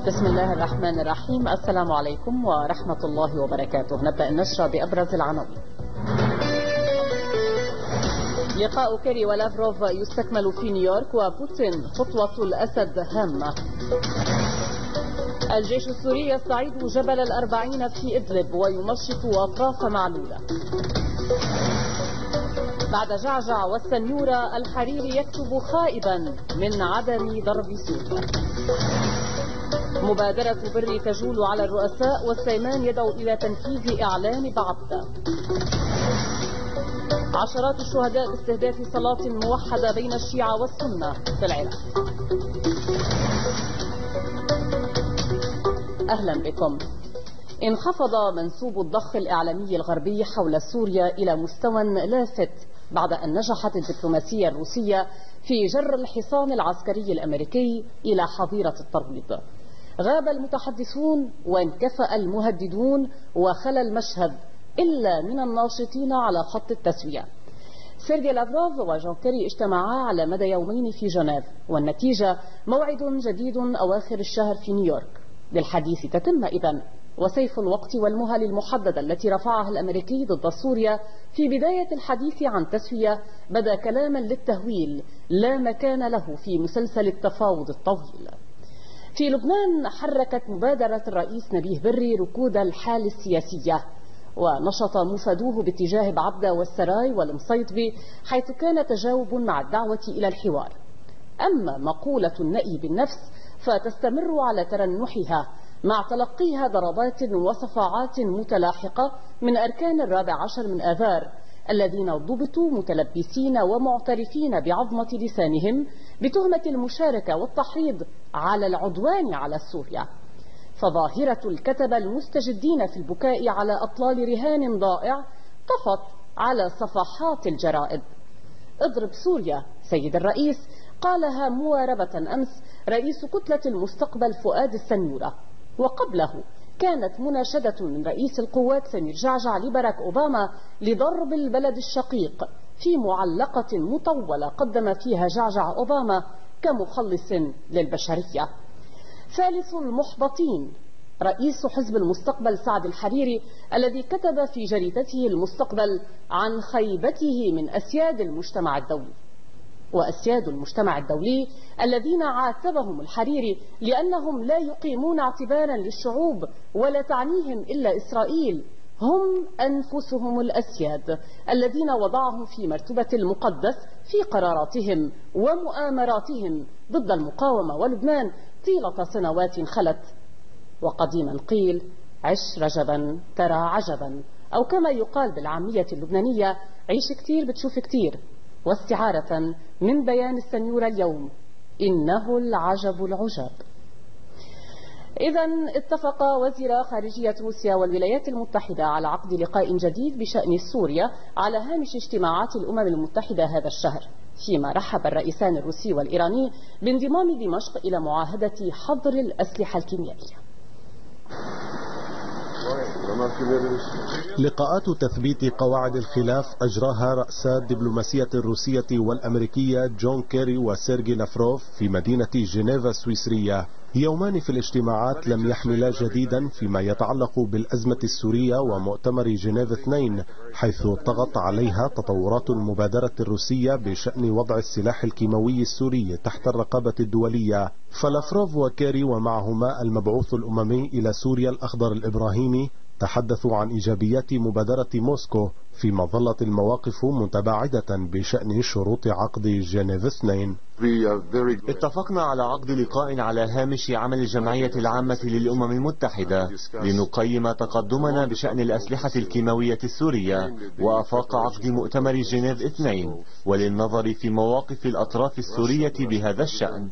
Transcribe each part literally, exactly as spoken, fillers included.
بسم الله الرحمن الرحيم. السلام عليكم ورحمة الله وبركاته. نبدأ النشرة بأبرز العناوين. لقاء كيري ولافروف يستكمل في نيويورك، وبوتين خطوة الأسد هامة. الجيش السوري يستعيد جبل الأربعين في إدلب ويمشط أطراف معلولة. بعد جعجع والسنيورة الحريري يكتب خائبا من عدم ضرب سوريا. مبادرة بري تجول على الرؤساء، والسيمان يدعو إلى تنفيذ إعلان بعبدة. عشرات الشهداء باستهداف صلاة موحدة بين الشيعة والسنة في العراق. أهلا بكم. انخفض منسوب الضخ الإعلامي الغربي حول سوريا إلى مستوى لافت بعد أن نجحت الدبلوماسية الروسية في جر الحصان العسكري الأمريكي إلى حظيرة الترويض. غاب المتحدثون وانكفأ المهددون، وخلى المشهد إلا من الناشطين على خط التسوية. سيرجي لافروف وجون كيري اجتمعا على مدى يومين في جنيف، والنتيجة موعد جديد أواخر الشهر في نيويورك للحديث. تتم إذن وسيف الوقت والمهل المحددة التي رفعها الأمريكي ضد سوريا في بداية الحديث عن تسوية بدا كلاما للتهويل لا مكان له في مسلسل التفاوض الطويل. في لبنان حركت مبادرة الرئيس نبيه بري ركود الحالة السياسية، ونشط مفادوه باتجاه بعبدة والسراي والمصيطبي، حيث كان تجاوب مع الدعوة إلى الحوار. أما مقولة النأي بالنفس فتستمر على ترنحها مع تلقيها ضربات وصفعات متلاحقة من أركان الرابع عشر من آذار، الذين ضبطوا متلبسين ومعترفين بعظمة لسانهم بتهمة المشاركة والتحريض على العدوان على سوريا. فظاهرة الكتبة المستجدين في البكاء على أطلال رهان ضائع طفت على صفحات الجرائد. اضرب سوريا سيد الرئيس، قالها مواربة أمس رئيس كتلة المستقبل فؤاد السنيورة. وقبله كانت مناشدة من رئيس القوات سمير جعجع لبراك أوباما لضرب البلد الشقيق، في معلقة مطولة قدم فيها جعجع أوباما كمخلص للبشرية. ثالث المحبطين رئيس حزب المستقبل سعد الحريري، الذي كتب في جريدته المستقبل عن خيبته من أسياد المجتمع الدولي. وأسياد المجتمع الدولي الذين عاتبهم الحريري لأنهم لا يقيمون اعتبارا للشعوب ولا تعنيهم إلا إسرائيل، هم أنفسهم الأسياد الذين وضعهم في مرتبة المقدس في قراراتهم ومؤامراتهم ضد المقاومة ولبنان طيلة سنوات خلت. وقديما قيل: عش رجبا ترى عجبا، أو كما يقال بالعامية اللبنانية: عيش كتير بتشوف كتير. واستعارة من بيان السنيورة اليوم: إنه العجب العجاب. إذن اتفق وزير خارجية روسيا والولايات المتحدة على عقد لقاء جديد بشأن سوريا على هامش اجتماعات الأمم المتحدة هذا الشهر، فيما رحب الرئيسان الروسي والإيراني بانضمام دمشق إلى معاهدة حظر الأسلحة الكيميائية. لقاءات تثبيت قواعد الخلاف أجراها رأسا الدبلوماسية الروسية والأمريكية جون كيري وسيرجي لافروف في مدينة جنيف السويسرية. يومان في الاجتماعات لم يحملا جديدا فيما يتعلق بالأزمة السورية ومؤتمر جنيف اثنين، حيث طغت عليها تطورات المبادرة الروسية بشأن وضع السلاح الكيماوي السوري تحت الرقابة الدولية. فلافروف وكيري ومعهما المبعوث الأممي إلى سوريا الأخضر الإبراهيمي تحدثوا عن إيجابيات مبادرة موسكو، فيما ظلت المواقف متباعدة بشأن شروط عقد جنيف اثنين. اتفقنا على عقد لقاء على هامش عمل الجمعية العامة للأمم المتحدة لنقيم تقدمنا بشأن الأسلحة الكيماوية السورية، وأفاق عقد مؤتمر جنيف اثنين، وللنظر في مواقف الأطراف السورية بهذا الشأن.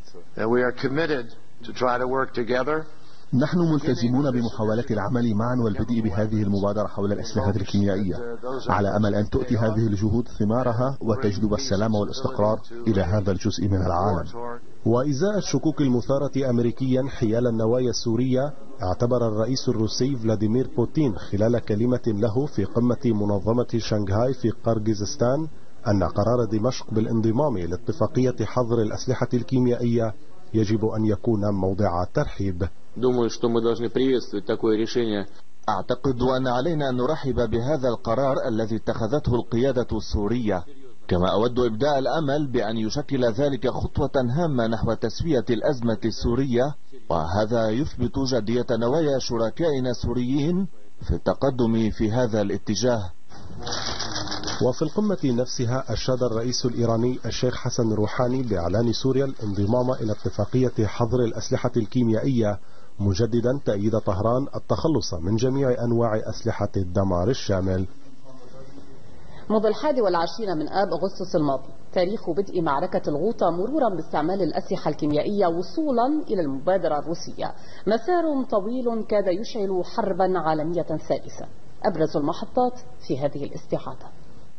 نحن ملتزمون بمحاولة العمل معا والبدء بهذه المبادرة حول الأسلحة الكيميائية، على أمل أن تؤتي هذه الجهود ثمارها وتجلب السلام والاستقرار إلى هذا الجزء من العالم. وإزاء الشكوك المثارة أمريكيا حيال النوايا السورية، اعتبر الرئيس الروسي فلاديمير بوتين خلال كلمة له في قمة منظمة شنغهاي في قرغيزستان أن قرار دمشق بالانضمام لاتفاقية حظر الأسلحة الكيميائية يجب أن يكون موضع ترحيب. Думаю, что мы должны приветствовать такое решение. أعتقد أن علينا أن نرحب بهذا القرار الذي اتخذته القيادة السورية، كما أود إبداء الأمل بأن يشكل ذلك خطوة هامة نحو تسوية الأزمة السورية، وهذا يثبت جدية نوايا شركائنا السوريين في التقدم في هذا الاتجاه. وفي القمة نفسها أشاد الرئيس الإيراني الشيخ حسن روحاني بإعلان سوريا الانضمام إلى اتفاقية حظر الأسلحة الكيميائية، مجددا تأييد طهران التخلص من جميع أنواع أسلحة الدمار الشامل. منذ الحادي والعشرين من آب أغسطس الماضي تاريخ بدء معركة الغوطة مرورا باستعمال الأسلحة الكيميائية وصولا إلى المبادرة الروسية، مسار طويل كاد يشعل حربا عالمية ثالثة. أبرز المحطات في هذه الاستعادة.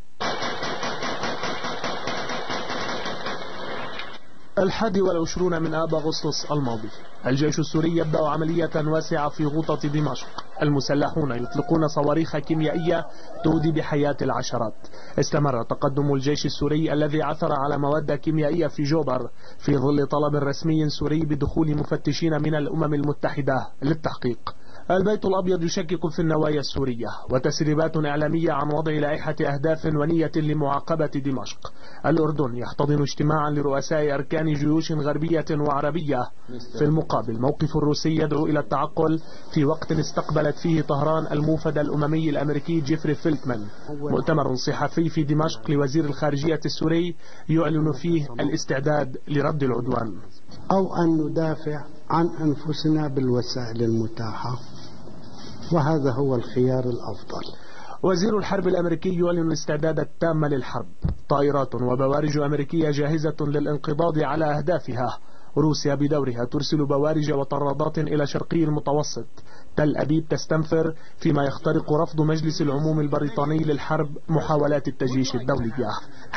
الحادي والعشرون من آب أغسطس الماضي الجيش السوري يبدأ عملية واسعة في غوطة دمشق. المسلحون يطلقون صواريخ كيميائية تودي بحياة العشرات. استمر تقدم الجيش السوري الذي عثر على مواد كيميائية في جوبر في ظل طلب رسمي سوري بدخول مفتشين من الأمم المتحدة للتحقيق. البيت الأبيض يشكك في النوايا السورية، وتسريبات إعلامية عن وضع لائحة أهداف ونية لمعاقبة دمشق. الأردن يحتضن اجتماعا لرؤساء أركان جيوش غربية وعربية. في المقابل موقف الروسي يدعو إلى التعقل في وقت استقبلت فيه طهران الموفد الأممي الأمريكي جيفري فيلتمان. مؤتمر صحفي في دمشق لوزير الخارجية السوري يعلن فيه الاستعداد لرد العدوان، أو أن ندافع عن أنفسنا بالوسائل المتاحة، وهذا هو الخيار الأفضل. وزير الحرب الأمريكي يعلن الاستعداد التام للحرب. طائرات وبوارج أمريكية جاهزة للانقضاض على أهدافها. روسيا بدورها ترسل بوارج وطرادات إلى شرقي المتوسط. تل أبيب تستنفر فيما يخترق رفض مجلس العموم البريطاني للحرب محاولات التجيش الدولية.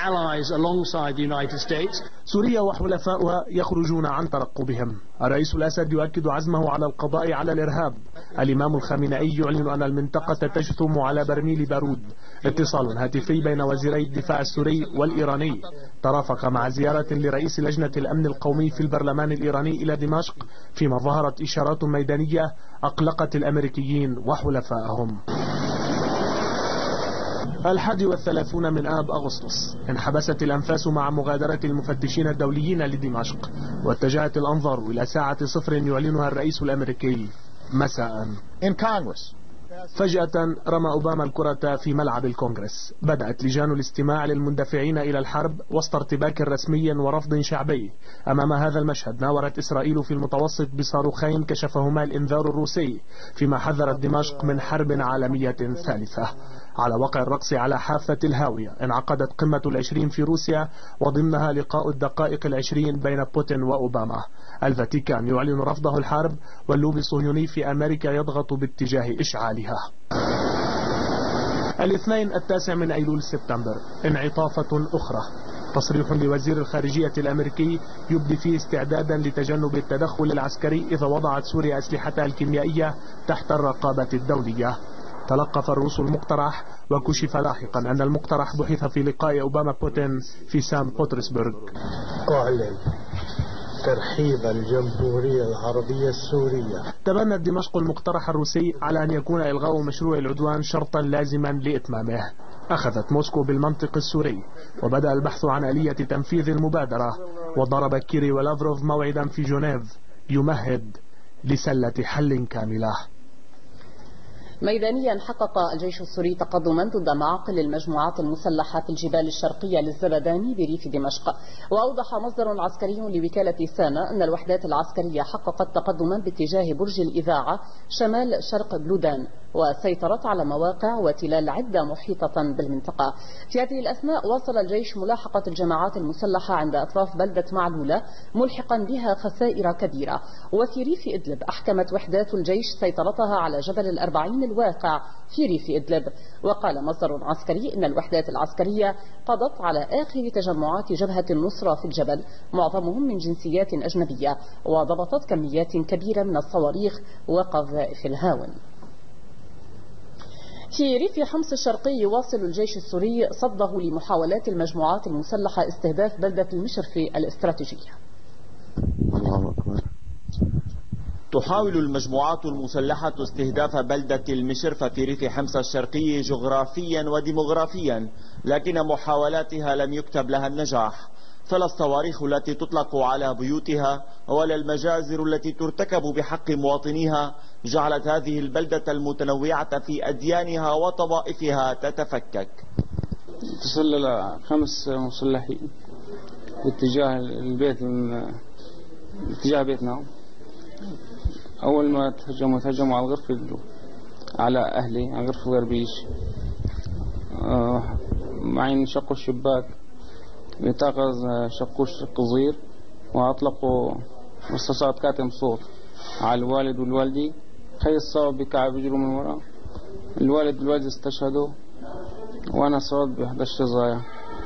سوريا وحلفاؤها يخرجون عن ترقبهم. الرئيس الأسد يؤكد عزمه على القضاء على الإرهاب. الإمام الخامنئي يعلن أن المنطقة تجثم على برميل بارود. اتصال هاتفي بين وزيري الدفاع السوري والإيراني ترافق مع زيارة لرئيس لجنة الأمن القومي في البرلمان الإيراني إلى دمشق، فيما ظهرت إشارات ميدانية أقلقت الأمريكيين وحلفائهم. الحادي والثلاثون من آب أغسطس انحبست الأنفاس مع مغادرة المفتشين الدوليين لدمشق، واتجهت الأنظار إلى ساعة صفر يعلنها الرئيس الأمريكي مساء. فجأة رمى أوباما الكرة في ملعب الكونغرس. بدأت لجان الاستماع للمندفعين إلى الحرب وسط ارتباك رسمي ورفض شعبي. أمام هذا المشهد ناورت إسرائيل في المتوسط بصاروخين كشفهما الإنذار الروسي، فيما حذرت دمشق من حرب عالمية ثالثة. على وقع الرقص على حافة الهاوية انعقدت قمة العشرين في روسيا، وضمنها لقاء الدقائق العشرين بين بوتين وأوباما. الفاتيكان يعلن رفضه الحرب، واللوبي الصهيوني في أمريكا يضغط باتجاه إشعالها. الاثنين التاسع من أيلول سبتمبر انعطافة أخرى. تصريح لوزير الخارجية الأمريكي يبدي فيه استعدادا لتجنب التدخل العسكري إذا وضعت سوريا أسلحتها الكيميائية تحت الرقابة الدولية. تلقف الروس المقترح، وكشف لاحقا أن المقترح بحث في لقاء أوباما بوتين في سان بطرسبرغ. أعلن ترحيب الجمهورية العربية السورية. تبنت دمشق المقترح الروسي على أن يكون إلغاء مشروع العدوان شرطا لازما لإتمامه. أخذت موسكو بالمنطق السوري، وبدأ البحث عن آلية تنفيذ المبادرة، وضرب كيري ولافروف موعدا في جنيف يمهد لسلة حل كاملة. ميدانيا حقق الجيش السوري تقدما ضد معاقل المجموعات المسلحة في الجبال الشرقية للزبداني بريف دمشق. وأوضح مصدر عسكري لوكالة سانا أن الوحدات العسكرية حققت تقدما باتجاه برج الإذاعة شمال شرق بلودان، وسيطرت على مواقع وتلال عدة محيطة بالمنطقة. في هذه الأثناء واصل الجيش ملاحقة الجماعات المسلحة عند أطراف بلدة معلولة، ملحقا بها خسائر كبيرة. وفي ريف إدلب أحكمت وحدات الجيش سيطرتها على جبل الأربعين الواقع في ريف إدلب. وقال مصدر عسكري إن الوحدات العسكرية قضت على آخر تجمعات جبهة النصرة في الجبل، معظمهم من جنسيات أجنبية، وضبطت كميات كبيرة من الصواريخ وقذائف الهاون. في ريف حمص الشرقي يواصل الجيش السوري صده لمحاولات المجموعات المسلحة استهداف بلدة المشرفي الاستراتيجية. الله أكبر. تحاول المجموعات المسلحة استهداف بلدة المشرفة في ريف حمص الشرقي جغرافيا وديموغرافيا، لكن محاولاتها لم يكتب لها النجاح، فلا الصواريخ التي تطلق على بيوتها ولا المجازر التي ترتكب بحق مواطنيها جعلت هذه البلدة المتنوعة في أديانها وطوائفها تتفكك. تسلل خمس مسلحين باتجاه البيت من اتجاه بيتنا. أول ما تهجموا تهجموا على الغرفة على أهلي على غرفة غربيش، آه معين شقوا الشباك بطاقة شقوا شق صغير وأطلقوا رصاصات كاتم صوت على الوالد والوالدي. خي الصواب بكعب يجروا من وراء الوالد والوالد استشهدوا وأنا صوت بإحدى الشظايا.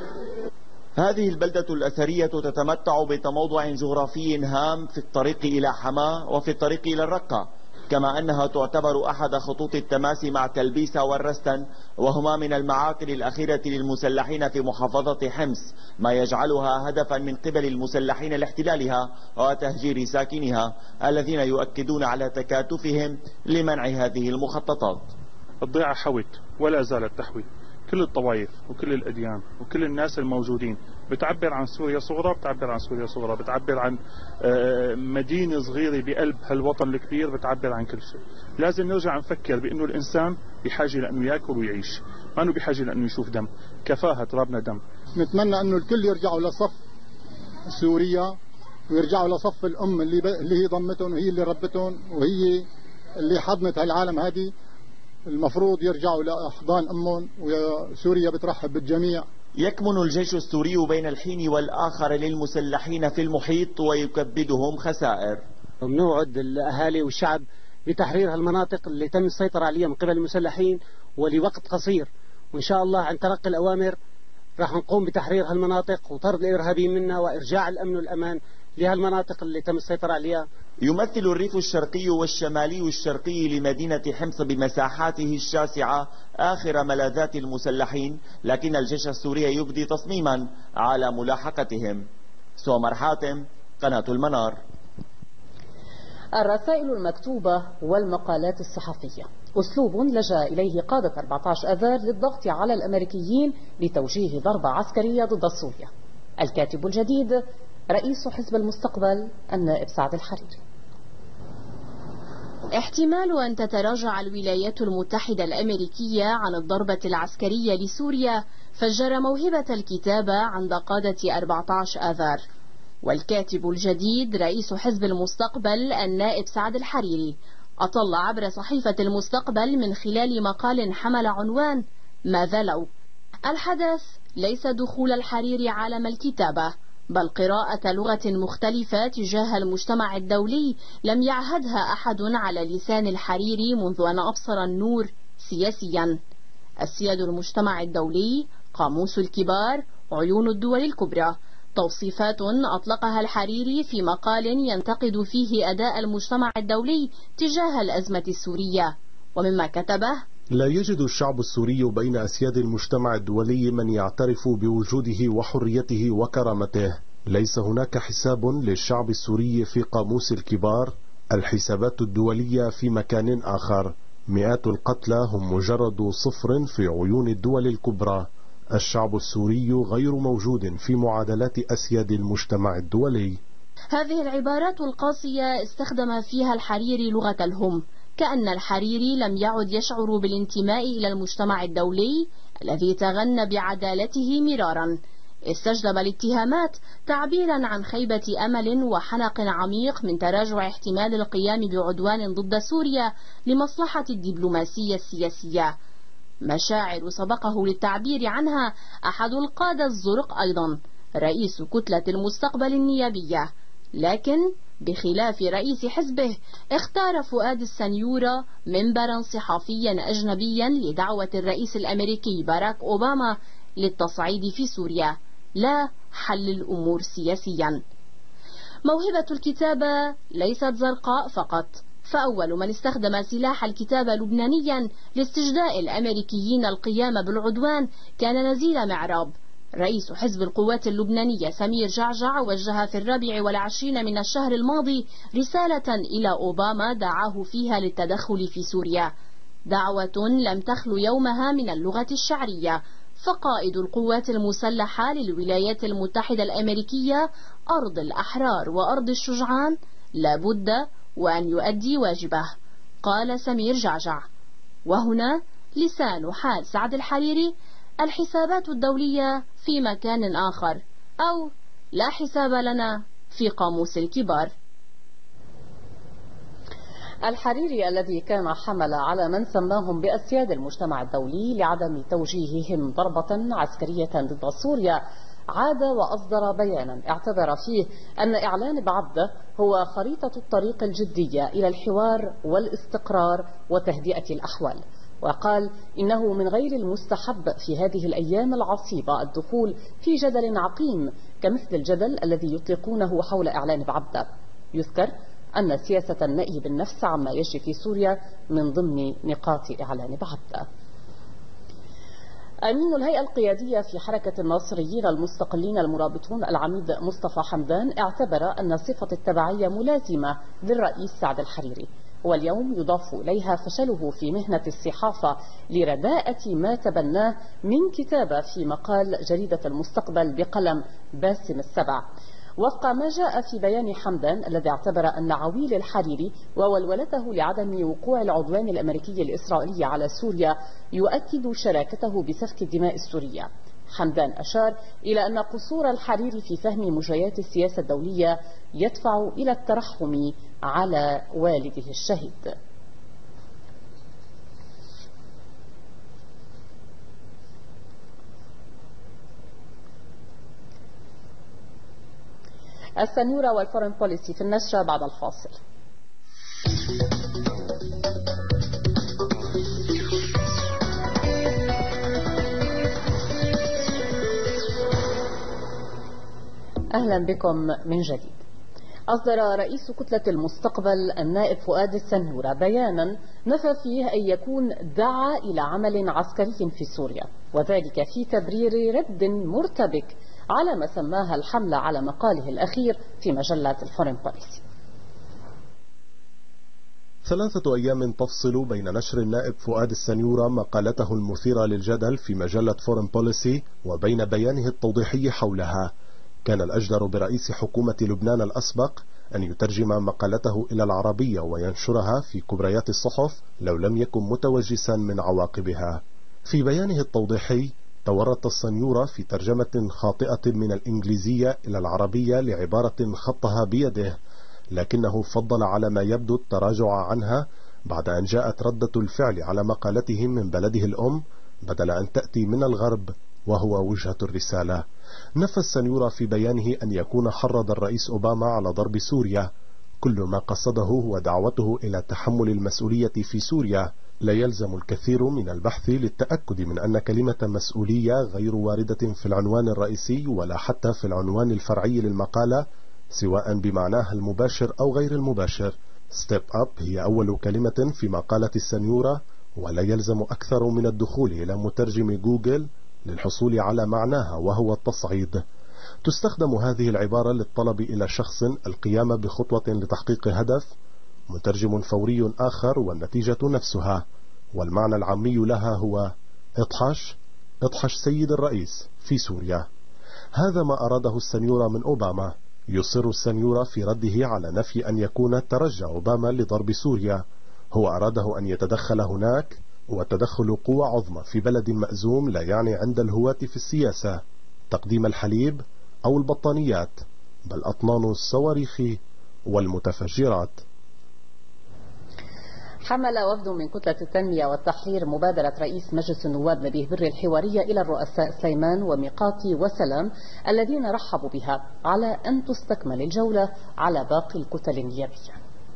هذه البلدة الأثرية تتمتع بتموضع جغرافي هام في الطريق إلى حماة وفي الطريق إلى الرقة، كما أنها تعتبر أحد خطوط التماس مع تلبيس والرستن، وهما من المعاقل الأخيرة للمسلحين في محافظة حمص، ما يجعلها هدفا من قبل المسلحين لاحتلالها وتهجير ساكنها الذين يؤكدون على تكاتفهم لمنع هذه المخططات. الضيعة حوت ولا زالت تحوي كل الطوائف وكل الأديان وكل الناس الموجودين. بتعبر عن سوريا صغرى، بتعبر عن سوريا صغرى، بتعبر عن مدينة صغيرة بقلب هالوطن الكبير، بتعبر عن كل شيء. لازم نرجع نفكر بأنه الإنسان بحاجة لأنه يأكل ويعيش، ما أنه بحاجة لأنه يشوف دم. كفاها ترابنا دم. نتمنى أنه الكل يرجعوا لصف سوريا ويرجعوا لصف الأم اللي, ب... اللي هي ضمتهم وهي اللي ربتهم وهي اللي حضنت هالعالم هذه. المفروض يرجعوا لأحضان أمهم وسوريا بترحب بالجميع. يكمن الجيش السوري بين الحين والآخر للمسلحين في المحيط ويكبدهم خسائر. نوعد الأهالي والشعب بتحرير هالمناطق اللي تم السيطرة عليها من قبل المسلحين ولوقت قصير، وإن شاء الله عن تلقي الأوامر راح نقوم بتحرير هالمناطق وطرد الإرهابيين منها وإرجاع الأمن والأمان لهالمناطق اللي تم السيطرة عليها. يمثل الريف الشرقي والشمالي الشرقي لمدينة حمص بمساحاته الشاسعة آخر ملاذات المسلحين، لكن الجيش السوري يبدي تصميما على ملاحقتهم. سومر حاتم، قناة المنار. الرسائل المكتوبة والمقالات الصحفية أسلوب لجأ إليه قادة أربعة عشر أذار للضغط على الأمريكيين لتوجيه ضربة عسكرية ضد سوريا. الكاتب الجديد رئيس حزب المستقبل النائب سعد الحريري. احتمال أن تتراجع الولايات المتحدة الأمريكية عن الضربة العسكرية لسوريا فجر موهبة الكتابة عند قادة أربعة عشر آذار. والكاتب الجديد رئيس حزب المستقبل النائب سعد الحريري أطل عبر صحيفة المستقبل من خلال مقال حمل عنوان ماذا لو. الحدث ليس دخول الحريري عالم الكتابة، بل قراءة لغة مختلفة تجاه المجتمع الدولي لم يعهدها أحد على لسان الحريري منذ أن أبصر النور سياسيا. السياد المجتمع الدولي، قاموس الكبار، عيون الدول الكبرى، توصيفات أطلقها الحريري في مقال ينتقد فيه أداء المجتمع الدولي تجاه الأزمة السورية. ومما كتبه: لا يجد الشعب السوري بين أسياد المجتمع الدولي من يعترف بوجوده وحريته وكرامته. ليس هناك حساب للشعب السوري في قاموس الكبار، الحسابات الدولية في مكان آخر. مئات القتلى هم مجرد صفر في عيون الدول الكبرى. الشعب السوري غير موجود في معادلات أسياد المجتمع الدولي. هذه العبارات القاسية استخدم فيها الحريري لغة الهم، كأن الحريري لم يعد يشعر بالانتماء إلى المجتمع الدولي الذي تغنى بعدالته مرارا. استجلب الاتهامات تعبيرا عن خيبة أمل وحنق عميق من تراجع احتمال القيام بعدوان ضد سوريا لمصلحة الدبلوماسية السياسية، مشاعر سبقه للتعبير عنها أحد القادة الزرق أيضا رئيس كتلة المستقبل النيابية. لكن بخلاف رئيس حزبه اختار فؤاد السنيورة منبرا صحفيا أجنبيا لدعوة الرئيس الأمريكي باراك أوباما للتصعيد في سوريا، لا حل الأمور سياسيا. موهبة الكتابة ليست زرقاء فقط، فأول من استخدم سلاح الكتابة لبنانيا لاستجداء الأمريكيين القيام بالعدوان كان نزيل معراب رئيس حزب القوات اللبنانية سمير جعجع وجه في الرابع والعشرين من الشهر الماضي رسالة إلى أوباما دعاه فيها للتدخل في سوريا، دعوة لم تخل يومها من اللغة الشعرية، فقائد القوات المسلحة للولايات المتحدة الأمريكية أرض الأحرار وأرض الشجعان لابد وأن يؤدي واجبه، قال سمير جعجع. وهنا لسان حال سعد الحريري: الحسابات الدولية في مكان آخر، أو لا حساب لنا في قاموس الكبار. الحريري الذي كان حمل على من سماهم بأسياد المجتمع الدولي لعدم توجيههم ضربة عسكرية ضد سوريا عاد وأصدر بيانا اعتبر فيه أن إعلان بعبده هو خريطة الطريق الجدية إلى الحوار والاستقرار وتهدئة الأحوال، وقال إنه من غير المستحب في هذه الأيام العصيبة الدخول في جدل عقيم كمثل الجدل الذي يطلقونه حول إعلان بعبده. يذكر أن سياسة النأي بالنفس عما يجري في سوريا من ضمن نقاط إعلان بعبده. أمين الهيئة القيادية في حركة الناصريين المستقلين المرابطون العميد مصطفى حمدان اعتبر أن صفة التبعية ملازمة للرئيس سعد الحريري، واليوم يضاف إليها فشله في مهنة الصحافة لرداءة ما تبناه من كتابة في مقال جريدة المستقبل بقلم باسم السبع. وفق ما جاء في بيان حمدان الذي اعتبر أن عويل الحريري وولولته لعدم وقوع العدوان الأمريكي الإسرائيلي على سوريا يؤكد شراكته بسفك الدماء السورية. حمدان أشار إلى أن قصور الحريري في فهم مجريات السياسة الدولية يدفع إلى الترحم على والده الشهيد. السنيورة والفورن بوليسي في النشرة بعد الفاصل. أهلا بكم من جديد. أصدر رئيس كتلة المستقبل النائب فؤاد السنيورة بيانا نفى فيه أن يكون دعا إلى عمل عسكري في سوريا، وذلك في تبرير رد مرتبك على ما سماها الحملة على مقاله الأخير في مجلة الفورن بوليسي. ثلاثة أيام تفصل بين نشر النائب فؤاد السنيورة مقالته المثيرة للجدل في مجلة فورن بوليسي وبين بيانه التوضيحي حولها. كان الأجدر برئيس حكومة لبنان الأسبق أن يترجم مقالته إلى العربية وينشرها في كبريات الصحف لو لم يكن متوجسا من عواقبها. في بيانه التوضيحي تورط السنيورة في ترجمة خاطئة من الإنجليزية إلى العربية لعبارة خطها بيده، لكنه فضل على ما يبدو التراجع عنها بعد أن جاءت ردة الفعل على مقالته من بلده الأم بدل أن تأتي من الغرب وهو وجهة الرسالة. نفى السنيورة في بيانه أن يكون حرض الرئيس أوباما على ضرب سوريا، كل ما قصده هو دعوته إلى تحمل المسؤولية في سوريا. لا يلزم الكثير من البحث للتأكد من أن كلمة مسؤولية غير واردة في العنوان الرئيسي ولا حتى في العنوان الفرعي للمقالة سواء بمعناها المباشر أو غير المباشر. Step up هي أول كلمة في مقالة السنيورة، ولا يلزم أكثر من الدخول إلى مترجم جوجل للحصول على معناها وهو التصعيد. تستخدم هذه العبارة للطلب إلى شخص القيام بخطوة لتحقيق هدف، مترجم فوري آخر والنتيجة نفسها، والمعنى العامي لها هو اطحش اطحش سيد الرئيس في سوريا. هذا ما أراده السنيورة من أوباما. يصر السنيورة في رده على نفي أن يكون ترجع أوباما لضرب سوريا، هو أراده أن يتدخل هناك، وتدخل قوة عظمى في بلد مأزوم لا يعني عند الهواة في السياسة تقديم الحليب أو البطانيات، بل أطنان الصواريخ والمتفجرات. حمل وفد من كتلة التنمية والتحرير مبادرة رئيس مجلس النواب نبيه بري الحوارية إلى الرؤساء سليمان وميقاتي وسلام الذين رحبوا بها على أن تستكمل الجولة على باقي الكتل النيابية.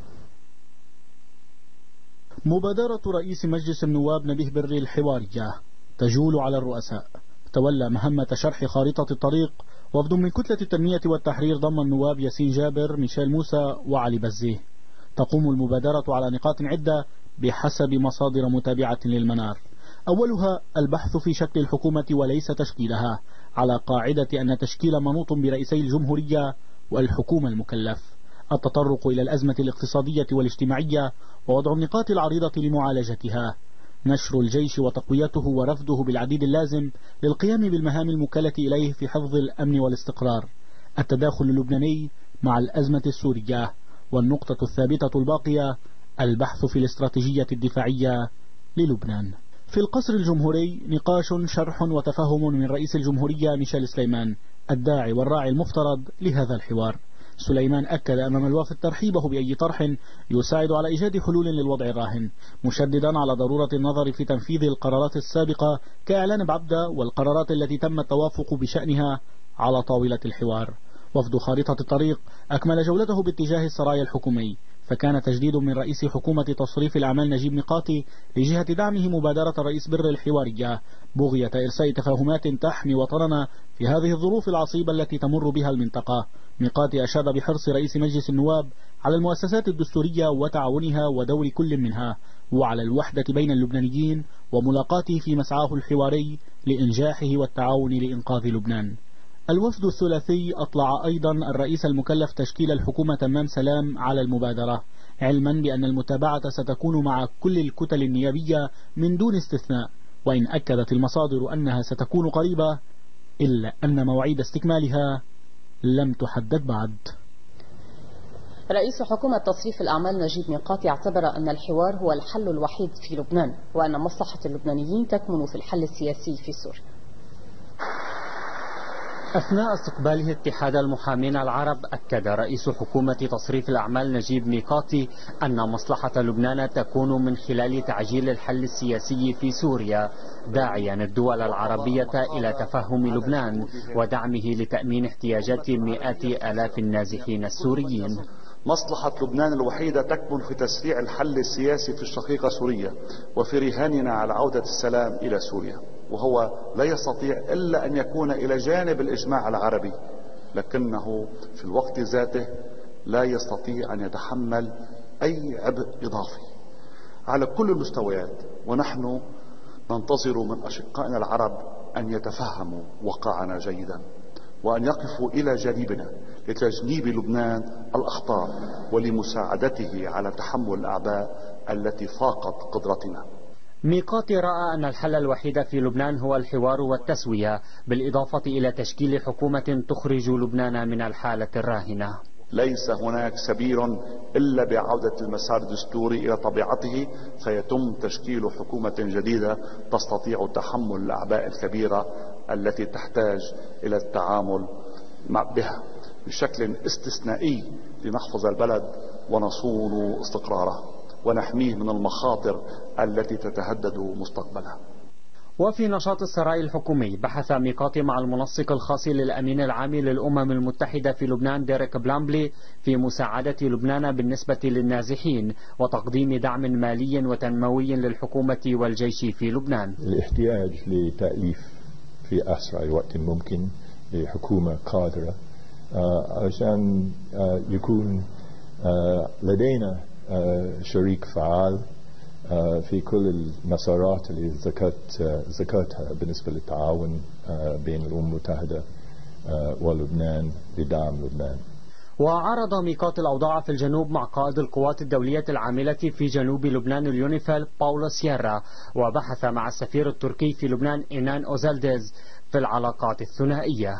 مبادرة رئيس مجلس النواب نبيه بري الحوارية تجول على الرؤساء. تولى مهمة شرح خارطة الطريق وفد من كتلة التنمية والتحرير ضم النواب ياسين جابر، ميشيل موسى وعلي بزيه. تقوم المبادرة على نقاط عدة بحسب مصادر متابعة للمنار. أولها البحث في شكل الحكومة وليس تشكيلها، على قاعدة أن تشكيل منوط برئيسي الجمهورية والحكومة المكلف، التطرق إلى الأزمة الاقتصادية والاجتماعية ووضع النقاط العريضة لمعالجتها، نشر الجيش وتقويته ورفضه بالعديد اللازم للقيام بالمهام الموكلة إليه في حفظ الأمن والاستقرار، التداخل اللبناني مع الأزمة السورية، والنقطة الثابتة الباقية البحث في الاستراتيجية الدفاعية للبنان. في القصر الجمهوري نقاش شرح وتفهم من رئيس الجمهورية ميشيل سليمان الداعي والراعي المفترض لهذا الحوار. سليمان أكد أمام الوافد ترحيبه بأي طرح يساعد على إيجاد حلول للوضع الراهن، مشددا على ضرورة النظر في تنفيذ القرارات السابقة كإعلان بعبدة والقرارات التي تم التوافق بشأنها على طاولة الحوار. وفد خارطة الطريق أكمل جولته باتجاه السرايا الحكومي، فكان تجديد من رئيس حكومة تصريف الأعمال نجيب ميقاتي لجهة دعمه مبادرة الرئيس بر الحوارية بغية إرساء تفاهمات تحمي وطننا في هذه الظروف العصيبة التي تمر بها المنطقة. ميقاتي أشاد بحرص رئيس مجلس النواب على المؤسسات الدستورية وتعاونها ودور كل منها، وعلى الوحدة بين اللبنانيين وملاقاته في مسعاه الحواري لإنجاحه والتعاون لإنقاذ لبنان. الوفد الثلاثي أطلع أيضا الرئيس المكلف تشكيل الحكومة تمام سلام على المبادرة، علما بأن المتابعة ستكون مع كل الكتل النيابية من دون استثناء، وإن أكدت المصادر أنها ستكون قريبة إلا أن مواعيد استكمالها لم تحدد بعد. رئيس حكومة تصريف الأعمال نجيب ميقاتي اعتبر أن الحوار هو الحل الوحيد في لبنان، وأن مصلحة اللبنانيين تكمن في الحل السياسي في سوريا. أثناء استقباله اتحاد المحامين العرب، أكد رئيس حكومة تصريف الأعمال نجيب ميقاتي أن مصلحة لبنان تكون من خلال تعجيل الحل السياسي في سوريا، داعيا الدول العربية إلى تفهم لبنان ودعمه لتأمين احتياجات مئات آلاف النازحين السوريين. مصلحة لبنان الوحيدة تكمن في تسريع الحل السياسي في الشقيقة سوريا وفي رهاننا على عودة السلام إلى سوريا، وهو لا يستطيع إلا أن يكون إلى جانب الإجماع العربي، لكنه في الوقت ذاته لا يستطيع أن يتحمل أي عبء إضافي على كل المستويات. ونحن ننتظر من أشقائنا العرب أن يتفهموا وقعنا جيدا وأن يقفوا إلى جانبنا لتجنيب لبنان الأخطار ولمساعدته على تحمل الأعباء التي فاقت قدرتنا. ميقاتي رأى أن الحل الوحيد في لبنان هو الحوار والتسوية، بالإضافة إلى تشكيل حكومة تخرج لبنان من الحالة الراهنة. ليس هناك سبيل إلا بعودة المسار الدستوري إلى طبيعته، فيتم تشكيل حكومة جديدة تستطيع تحمل الأعباء الكبيرة التي تحتاج إلى التعامل بها بشكل استثنائي لنحفظ البلد ونصون استقراره ونحميه من المخاطر التي تتهدد مستقبله. وفي نشاط السراي الحكومي، بحث ميقاتي مع المنسق الخاص للأمين العام للأمم المتحدة في لبنان ديريك بلامبلي في مساعدة لبنان بالنسبة للنازحين وتقديم دعم مالي وتنموي للحكومة والجيش في لبنان. الاحتياج لتأليف في أسرع وقت ممكن لحكومة قادرة علشان يكون لدينا شريك فعال في كل المسارات اللي ذكرت ذكرتها بالنسبة للتعاون بين الأمم المتحدة ولبنان لدعم لبنان. وعرض ميقاتي الأوضاع في الجنوب مع قائد القوات الدولية العاملة في جنوب لبنان اليونيفيل باولو سييرا، وبحث مع السفير التركي في لبنان إينان أوزالديز في العلاقات الثنائية.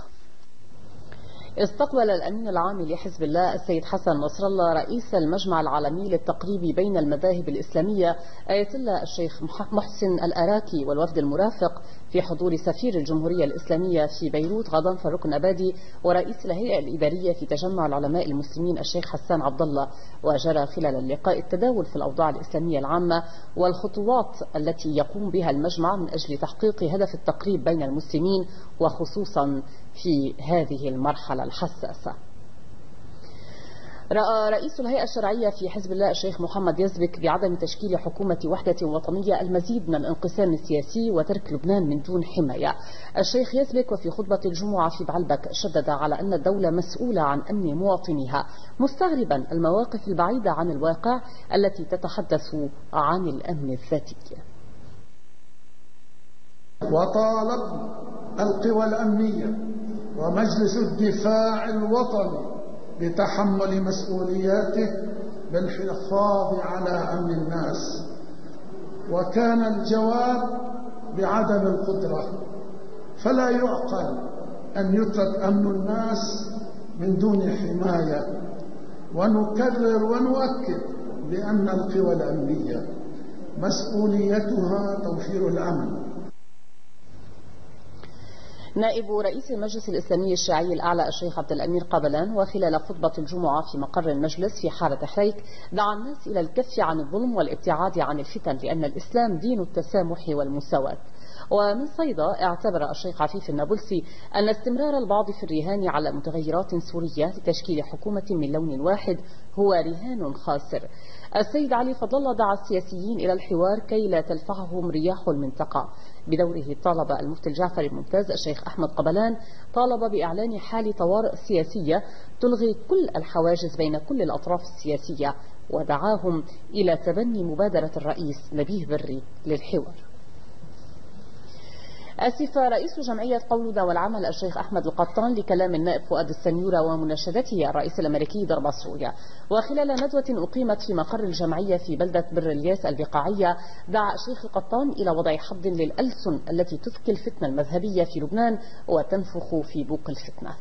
استقبل الأمين العام لحزب الله السيد حسن نصر الله رئيس المجمع العالمي للتقريب بين المذاهب الإسلامية آية الله الشيخ محسن الأراكي والوفد المرافق في حضور سفير الجمهورية الإسلامية في بيروت غضنفر ركن أبادي ورئيس الهيئة الإدارية في تجمع العلماء المسلمين الشيخ حسان عبد الله. وجرى خلال اللقاء التداول في الأوضاع الإسلامية العامة والخطوات التي يقوم بها المجمع من أجل تحقيق هدف التقريب بين المسلمين وخصوصا في هذه المرحلة الحساسة. رأى رئيس الهيئة الشرعية في حزب الله الشيخ محمد يزبك بعدم تشكيل حكومة وحدة وطنية المزيد من الانقسام السياسي وترك لبنان من دون حماية. الشيخ يزبك وفي خطبة الجمعة في بعلبك شدد على أن الدولة مسؤولة عن أمن مواطنيها، مستغربا المواقف البعيدة عن الواقع التي تتحدث عن الأمن الذاتي. وطالبنا القوى الأمنية ومجلس الدفاع الوطني بتحمل مسؤولياته بالحفاظ على أمن الناس، وكان الجواب بعدم القدرة. فلا يعقل أن يترك أمن الناس من دون حماية، ونكرر ونؤكد بأن القوى الأمنية مسؤوليتها توفير الأمن. نائب رئيس المجلس الإسلامي الشيعي الأعلى الشيخ عبد الأمير قبلان وخلال خطبة الجمعة في مقر المجلس في حارة حريك دعا الناس إلى الكف عن الظلم والابتعاد عن الفتن، لأن الإسلام دين التسامح والمساواة. ومن صيدا اعتبر الشيخ عفيف النابلسي أن استمرار البعض في الرهان على متغيرات سورية لتشكيل حكومة من لون واحد هو رهان خاسر. السيد علي فضل الله دعا السياسيين إلى الحوار كي لا تلفعهم رياح المنطقة. بدوره طالب المفتي الجعفري الممتاز الشيخ أحمد قبلان طالب بإعلان حال طوارئ سياسية تلغي كل الحواجز بين كل الأطراف السياسية، ودعاهم إلى تبني مبادرة الرئيس نبيه بري للحوار. أسف رئيس جمعية قولنا والعمل الشيخ أحمد القطان لكلام النائب فؤاد السنيورة ومناشدته الرئيس الأمريكي ضرب سوريا. وخلال ندوة أقيمت في مقر الجمعية في بلدة بر الياس البقاعية دعا الشيخ القطان إلى وضع حد للألسن التي تثكي الفتنة المذهبية في لبنان وتنفخ في بوق الفتنة.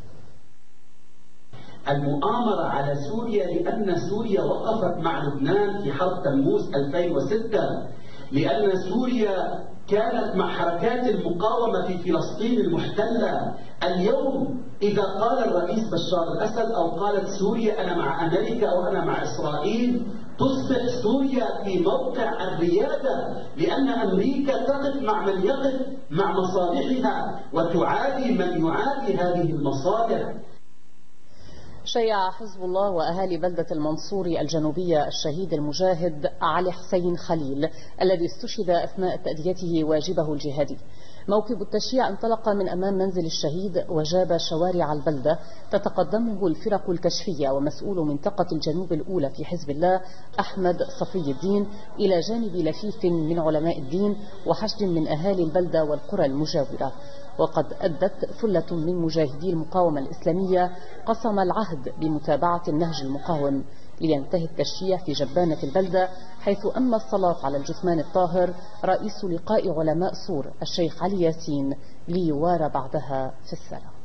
المؤامرة على سوريا لأن سوريا وقفت مع لبنان في حرب تموز ألفين وستة، لأن سوريا كانت مع حركات المقاومة في فلسطين المحتلة. اليوم إذا قال الرئيس بشار الأسد أو قالت سوريا أنا مع أمريكا أو أنا مع إسرائيل، تصبح سوريا في موقع الريادة، لأن أمريكا تقف مع من يقف مع مصالحها وتعادي من يعادي هذه المصالح. شيع حزب الله وأهالي بلدة المنصوري الجنوبية الشهيد المجاهد علي حسين خليل الذي استشهد أثناء تأديته واجبه الجهادي. موكب التشييع انطلق من أمام منزل الشهيد وجاب شوارع البلدة تتقدمه الفرق الكشفية ومسؤول منطقة الجنوب الأولى في حزب الله أحمد صفي الدين إلى جانب لفيف من علماء الدين وحشد من أهالي البلدة والقرى المجاورة. وقد أدت ثلة من مجاهدي المقاومة الإسلامية قسم العهد بمتابعة النهج المقاوم، لينتهي التشييع في جبانة البلدة، حيث أما الصلاة على الجثمان الطاهر رئيس لقاء علماء صور الشيخ علي ياسين ليوارى بعدها في السلام.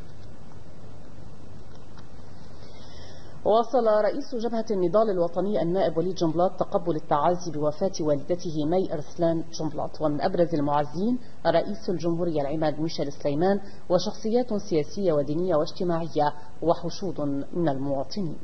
واصل رئيس جبهة النضال الوطني النائب وليد جنبلاط تقبل التعازي بوفاة والدته مي أرسلان جنبلاط، ومن أبرز المعزين رئيس الجمهورية العماد ميشيل سليمان وشخصيات سياسية ودينية واجتماعية وحشود من المواطنين.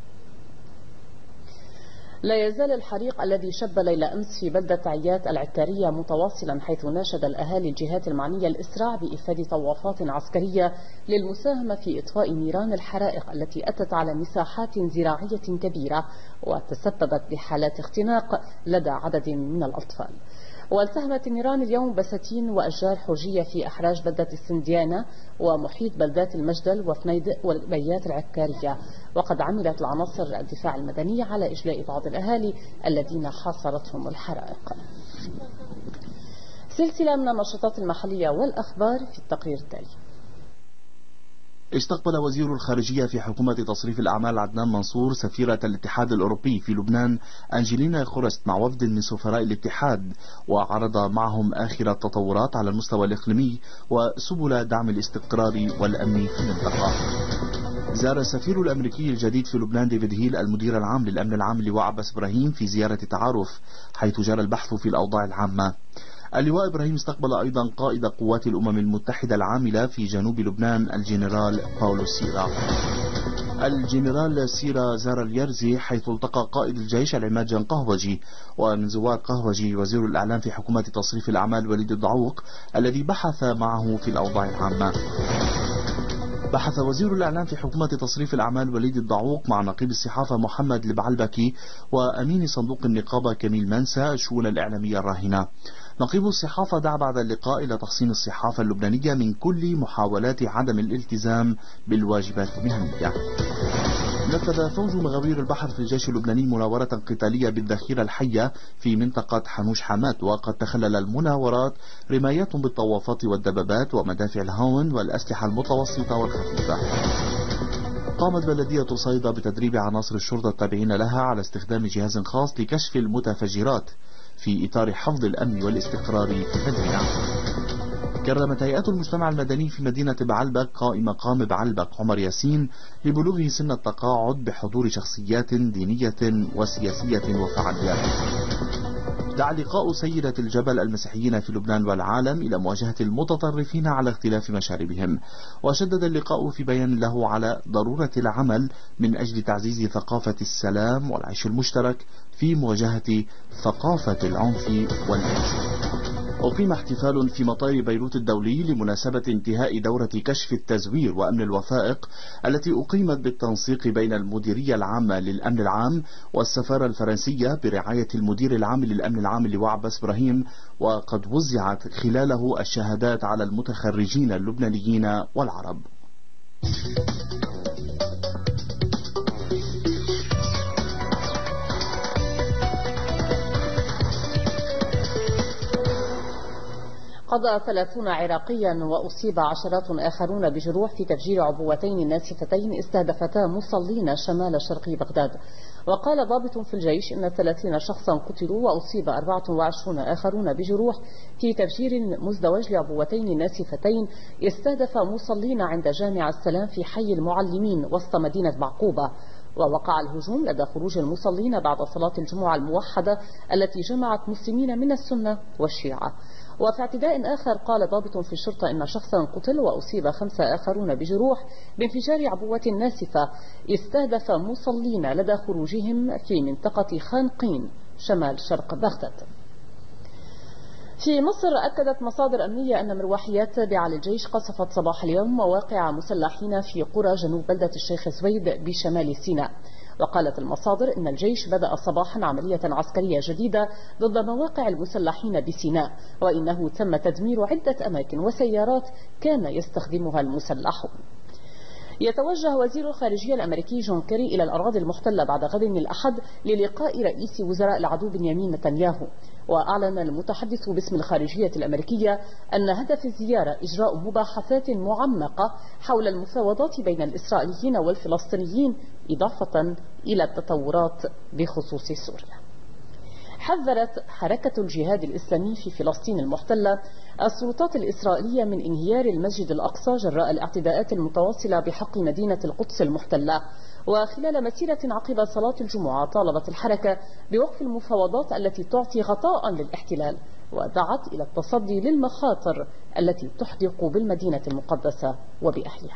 لا يزال الحريق الذي شب ليلة أمس في بلدة عيات العكارية متواصلا، حيث ناشد الأهالي الجهات المعنية الإسراع بإفادة طوافات عسكرية للمساهمة في إطفاء نيران الحرائق التي أتت على مساحات زراعية كبيرة وتسببت بحالات اختناق لدى عدد من الأطفال. والتهمت النيران اليوم بساتين وأشجار حوجية في أحراج بلدة السنديانة ومحيط بلدات المجدل وفنيدق والبيات العكارية. وقد عملت العناصر الدفاع المدني على إجلاء بعض الأهالي الذين حاصرتهم الحرائق. سلسلة من النشاطات المحلية والأخبار في التقرير التالي. استقبل وزير الخارجية في حكومة تصريف الأعمال عدنان منصور سفيرة الاتحاد الأوروبي في لبنان أنجلينا خورست مع وفد من سفراء الاتحاد، وعرض معهم آخر التطورات على المستوى الإقليمي وسبل دعم الاستقرار والأمن في المنطقة. زار السفير الأمريكي الجديد في لبنان ديفيد هيل المدير العام للأمن العام لواء عباس إبراهيم في زيارة تعارف، حيث جرى البحث في الأوضاع العامة. اللواء إبراهيم استقبل أيضا قائد قوات الأمم المتحدة العاملة في جنوب لبنان الجنرال باولو سيرا. الجنرال سيرا زار اليرزي حيث التقى قائد الجيش العماد جان قهوجي، ومن زوار قهوجي وزير الإعلام في حكومة تصريف الأعمال وليد الضعوق الذي بحث معه في الأوضاع العامة. بحث وزير الإعلام في حكومة تصريف الأعمال وليد الضعوق مع نقيب الصحافة محمد البعلبكي وأمين صندوق النقابة كميل منسى الشؤون الإعلامية الراهنة. نقيب الصحافة دعا بعد اللقاء إلى تحصين الصحافة اللبنانية من كل محاولات عدم الالتزام بالواجبات المهنية. نفذ فوج مغاوير البحر في الجيش اللبناني مناورة قتالية بالذخيرة الحية في منطقة حنوش حمات، وقد تخلل المناورات رمايات بالطوافات والدبابات ومدافع الهاون والأسلحة المتوسطة والخفيفة. قامت بلدية صيدا بتدريب عناصر الشرطة التابعين لها على استخدام جهاز خاص لكشف المتفجرات في إطار حفظ الأمن والاستقرار في المدينة. كرمت هيئات المجتمع المدني في مدينة بعلبك قائم مقام بعلبك عمر ياسين لبلوغه سن التقاعد بحضور شخصيات دينية وسياسية وفعاليات. دعا لقاء سيدة الجبل المسيحيين في لبنان والعالم إلى مواجهة المتطرفين على اختلاف مشاربهم، وشدد اللقاء في بيان له على ضرورة العمل من أجل تعزيز ثقافة السلام والعيش المشترك في مواجهة ثقافة العنف والعنف. أقيم احتفال في مطار بيروت الدولي لمناسبة انتهاء دورة كشف التزوير وأمن الوثائق التي أقيمت بالتنسيق بين المديرية العامة للأمن العام والسفارة الفرنسية برعاية المدير العام للأمن العام اللواء عباس إبراهيم، وقد وزعت خلاله الشهادات على المتخرجين اللبنانيين والعرب. قضى ثلاثون عراقيا وأصيب عشرات آخرون بجروح في تفجير عبوتين ناسفتين استهدفتا مصلين شمال شرقي بغداد. وقال ضابط في الجيش إن ثلاثين شخصا قتلوا وأصيب أربعة وعشرون آخرون بجروح في تفجير مزدوج لعبوتين ناسفتين استهدف مصلين عند جامع السلام في حي المعلمين وسط مدينة بعقوبة. ووقع الهجوم لدى خروج المصلين بعد صلاة الجمعة الموحدة التي جمعت مسلمين من السنة والشيعة. وفي اعتداء آخر قال ضابط في الشرطة إن شخصا قتل وأصيب خمسة آخرون بجروح بانفجار عبوة ناسفة استهدف مصلين لدى خروجهم في منطقة خانقين شمال شرق بغداد. في مصر أكدت مصادر أمنية أن مروحيات تابعة للجيش قصفت صباح اليوم مواقع مسلحين في قرى جنوب بلدة الشيخ زويد بشمال سيناء. وقالت المصادر إن الجيش بدأ صباحا عملية عسكرية جديدة ضد مواقع المسلحين بسيناء، وإنه تم تدمير عدة أماكن وسيارات كان يستخدمها المسلحون. يتوجه وزير الخارجية الأمريكي جون كيري إلى الأراضي المحتلة بعد غد الأحد للقاء رئيس وزراء العدو بنيامين نتنياهو. وأعلن المتحدث باسم الخارجية الأمريكية أن هدف الزيارة إجراء مباحثات معمقة حول المفاوضات بين الإسرائيليين والفلسطينيين إضافة إلى التطورات بخصوص سوريا. حذرت حركة الجهاد الإسلامي في فلسطين المحتلة السلطات الإسرائيلية من انهيار المسجد الأقصى جراء الاعتداءات المتواصلة بحق مدينة القدس المحتلة. وخلال مسيرة عقب صلاة الجمعة طالبت الحركة بوقف المفاوضات التي تعطي غطاء للاحتلال، ودعت إلى التصدي للمخاطر التي تحدق بالمدينة المقدسة وبأهلها.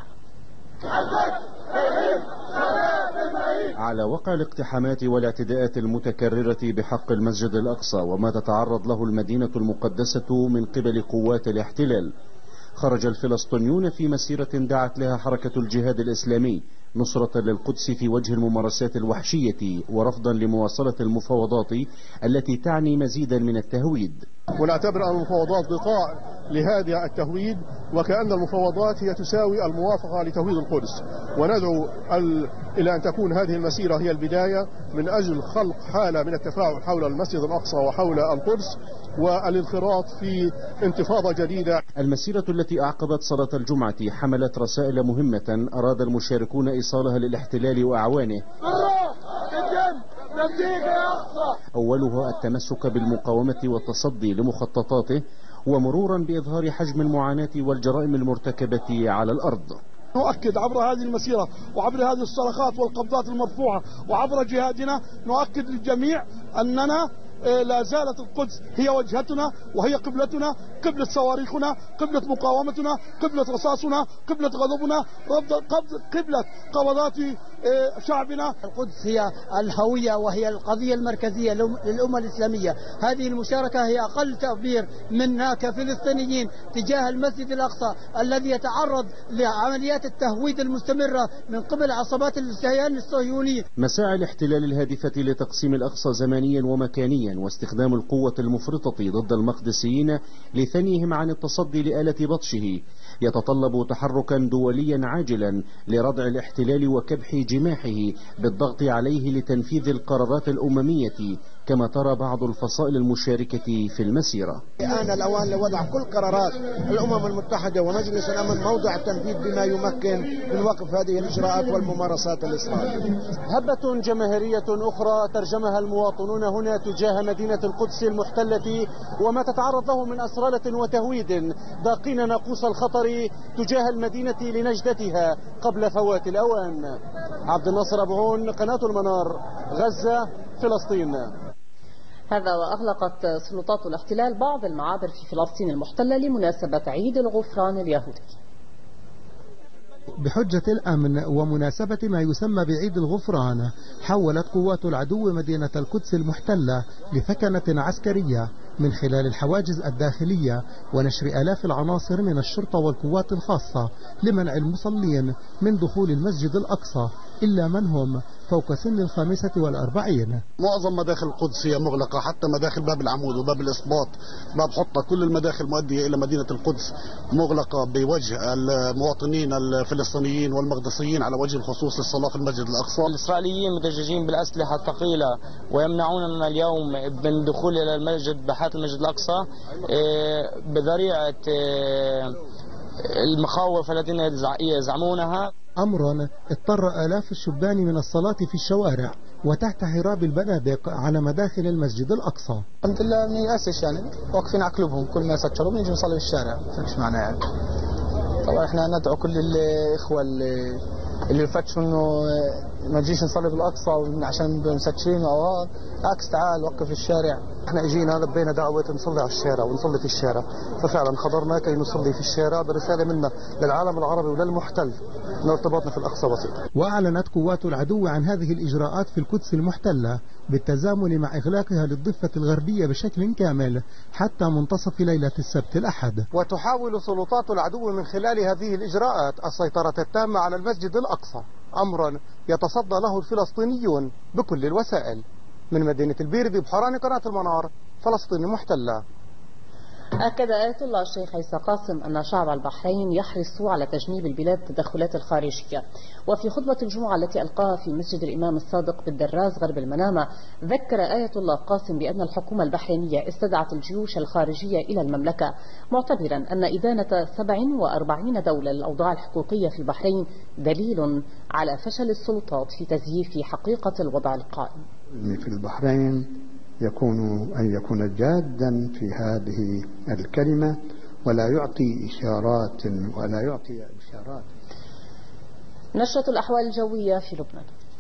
على وقع الاقتحامات والاعتداءات المتكررة بحق المسجد الأقصى وما تتعرض له المدينة المقدسة من قبل قوات الاحتلال، خرج الفلسطينيون في مسيرة دعت لها حركة الجهاد الإسلامي نصرة للقدس في وجه الممارسات الوحشية ورفضا لمواصلة المفاوضات التي تعني مزيدا من التهويد. ونعتبر أن المفاوضات غطاء لهذا التهويد، وكأن المفاوضات هي تساوي الموافقة لتهويد القدس، وندعو ال... إلى أن تكون هذه المسيرة هي البداية من أجل خلق حالة من التفاعل حول المسجد الأقصى وحول القدس والانخراط في انتفاضة جديدة. المسيرة التي أعقبت صلاة الجمعة حملت رسائل مهمة أراد المشاركون إيصالها للاحتلال وأعوانه، أولها التمسك بالمقاومة والتصدي لمخططاته، ومرورا بإظهار حجم المعاناة والجرائم المرتكبة على الأرض. نؤكد عبر هذه المسيرة وعبر هذه الصرخات والقبضات المرفوعة وعبر جهادنا نؤكد للجميع أننا لا زالت القدس هي وجهتنا وهي قبلتنا، قبلة صواريخنا، قبلة مقاومتنا، قبلة رصاصنا، قبلة غضبنا، قبلة قبضات شعبنا. القدس هي الهوية وهي القضية المركزية للأمة الإسلامية. هذه المشاركة هي أقل تعبير منا كفلسطينيين تجاه المسجد الأقصى الذي يتعرض لعمليات التهويد المستمرة من قبل عصابات الكيان الصهيوني. مساعي الاحتلال الهادفة لتقسيم الأقصى زمانيا ومكانيا واستخدام القوة المفرطة ضد المقدسيين لثنيهم عن التصدي لآلة بطشه يتطلب تحركا دوليا عاجلا لردع الاحتلال وكبح جماحه بالضغط عليه لتنفيذ القرارات الأممية كما ترى بعض الفصائل المشاركة في المسيرة. آن الأوان لوضع كل قرارات الأمم المتحدة ومجلس الأمن موضع التنفيذ بما يمكن من وقف هذه الإجراءات والممارسات الإسرائيلية. هبة جماهيرية أخرى ترجمها المواطنون هنا تجاه مدينة القدس المحتلة وما تتعرض له من أسرالة وتهويد ضاقين ناقوس الخطر تجاه المدينة لنجدتها قبل فوات الأوان. عبد الناصر أبو عون، قناة المنار، غزة، فلسطين. هذا وأغلقت سلطات الاحتلال بعض المعابر في فلسطين المحتلة لمناسبة عيد الغفران اليهودي. بحجة الأمن ومناسبة ما يسمى بعيد الغفران حولت قوات العدو مدينة القدس المحتلة لثكنة عسكرية من خلال الحواجز الداخلية ونشر آلاف العناصر من الشرطة والقوات الخاصة لمنع المصلين من دخول المسجد الأقصى إلا من هم فوق سن الخامسة والأربعين. معظم مداخل القدس هي مغلقة، حتى مداخل باب العمود وباب الإسباط، باب حطة، كل المداخل المؤدية إلى مدينة القدس مغلقة بوجه المواطنين الفلسطينيين والمقدسيين على وجه الخصوص للصلاة في المسجد الأقصى. الإسرائيليين مدججين بالأسلحة الثقيلة ويمنعوننا اليوم من دخول إلى المسجد بحات المسجد الأقصى بذريعة المخاوف الذين يزعمونها. أمر اضطر آلاف الشبان من الصلاة في الشوارع وتحت هراب البنادق على مداخل المسجد الأقصى. الحمد لله ما يأسش يعني واقفين على قلوبهم، كل ما يسكروا بنيجي نصلي في الشارع. ايش معناه يعني؟ طبعا احنا ندعو كل الإخوة اللي اللي يفتشوا انه ما نجيش نصلي في الأقصى عشان مسكرين او عكس، تعال وقف في الشارع. احنا اجينا لبينا دعوة نصلي على الشارع ونصلي في الشارع، ففعلا حضرنا كي نصلي في الشارع برسالة منا للعالم العربي وللمحتل ان ارتباطنا في الأقصى بسيط. وأعلنت قوات العدو عن هذه الإجراءات في القدس المحتلة بالتزامن مع إغلاقها للضفة الغربية بشكل كامل حتى منتصف ليلة السبت الأحد. وتحاول سلطات العدو من خلال هذه الإجراءات السيطرة التامة على المسجد الأقصى، أمرا يتصدى له الفلسطينيون بكل الوسائل. من مدينة البير ببحران، قناة المنار، فلسطين محتلة. أكد آية الله الشيخ عيسى قاسم أن شعب البحرين يحرص على تجنيب البلاد التدخلات الخارجية. وفي خطبة الجمعة التي ألقاها في مسجد الإمام الصادق بالدراز غرب المنامة، ذكر آية الله قاسم بأن الحكومة البحرينية استدعت الجيوش الخارجية إلى المملكة، معتبرا أن إدانة سبع وأربعين دولة للأوضاع الحقوقية في البحرين دليل على فشل السلطات في تزييف حقيقة الوضع القائم. في البحرين يكون أن يكون جادا في هذه الكلمة ولا يعطي إشارات ولا يعطي إشارات. نشرة الأحوال الجوية في لبنان.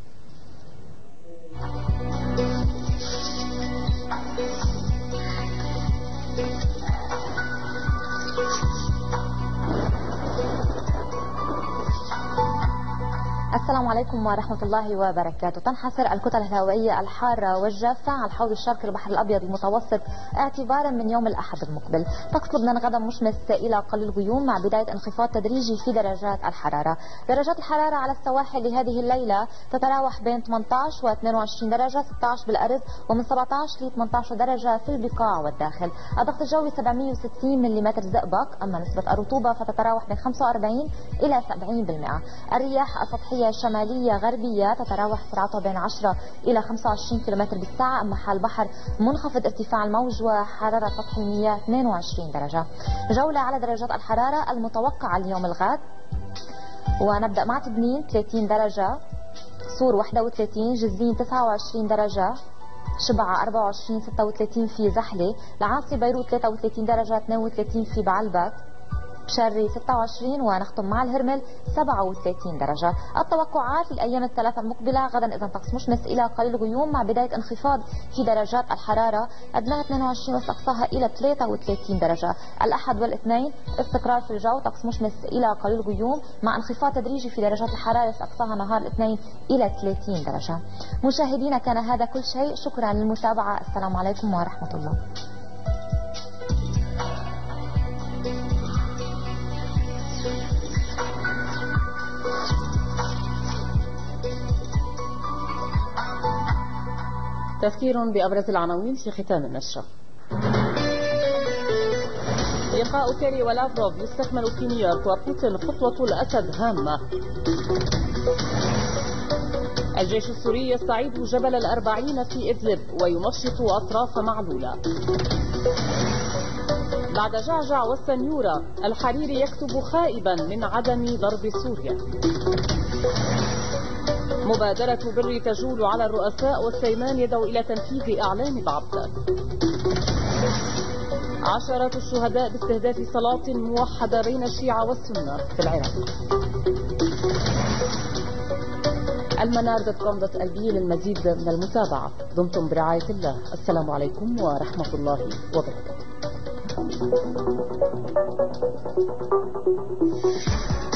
السلام عليكم ورحمة الله وبركاته. تنحصر الكتل الهوائية الحارة والجافة على الحوض الشرقي البحر الأبيض المتوسط اعتبارا من يوم الأحد المقبل. طقس لبنان غدا مشمس إلى قليل غيوم مع بداية انخفاض تدريجي في درجات الحرارة. درجات الحرارة على السواحل لهذه الليلة تتراوح بين ثمانية عشر و اثنين وعشرين درجة، ستة عشر بالأرز، ومن سبعة عشر ل ثمانية عشر درجة في البقاع والداخل. الضغط الجوي سبعمئة وستين ملم زئبق، أما نسبة الرطوبة فتتراوح بين خمسة وأربعين إلى سبعين بالمئة. الرياح السطحية شمالية غربية تتراوح سرعتها بين عشرة إلى خمسة وعشرين كيلومتر بالساعة، أما حال البحر منخفض ارتفاع الموج وحرارة سطح المياه اثنين وعشرين درجة. جولة على درجات الحرارة المتوقعة اليوم الغد، ونبدأ مع تبنين ثلاثين درجة، صور واحد وثلاثين، جزين تسعة وعشرين درجة، شبعة أربعة وعشرين، ستة وثلاثين في زحلة، العاصي بيروت ثلاثة وثلاثين درجة، اثنين وثلاثين في بعلبك، بشري ستة وعشرين، ونختم مع الهرمل سبعة وثلاثين درجة. التوقعات للأيام الثلاثة المقبلة: غدا إذا طقس مشمس إلى قليل غيوم مع بداية انخفاض في درجات الحرارة، أدناها اثنين وعشرين وأقصاها إلى ثلاثة وثلاثين درجة. الأحد والاثنين استقرار في الجو، طقس مشمس إلى قليل غيوم مع انخفاض تدريجي في درجات الحرارة أقصاها نهار الاثنين إلى ثلاثين درجة. مشاهدينا كان هذا كل شيء، شكرا للمتابعة، السلام عليكم ورحمة الله. تذكير بأبرز العناوين في ختام النشرة. لقاء كيري ولافروف يستكمل في نيويورك وبوتين خطوة الأسد هامة. الجيش السوري يستعيد جبل الأربعين في إدلب ويمشط أطراف معلولة. بعد جعجع والسنيورة الحريري يكتب خائبا من عدم ضرب سوريا. مبادرة بري تجول على الرؤساء والسيمان يدعو إلى تنفيذ إعلان بعبدة. عشرات الشهداء باستهداف صلاة موحدة بين الشيعة والسنة في العراق. المنار دوت كوم دوت ال بي للمزيد من المتابعة. دمتم برعاية الله. السلام عليكم ورحمة الله وبركاته.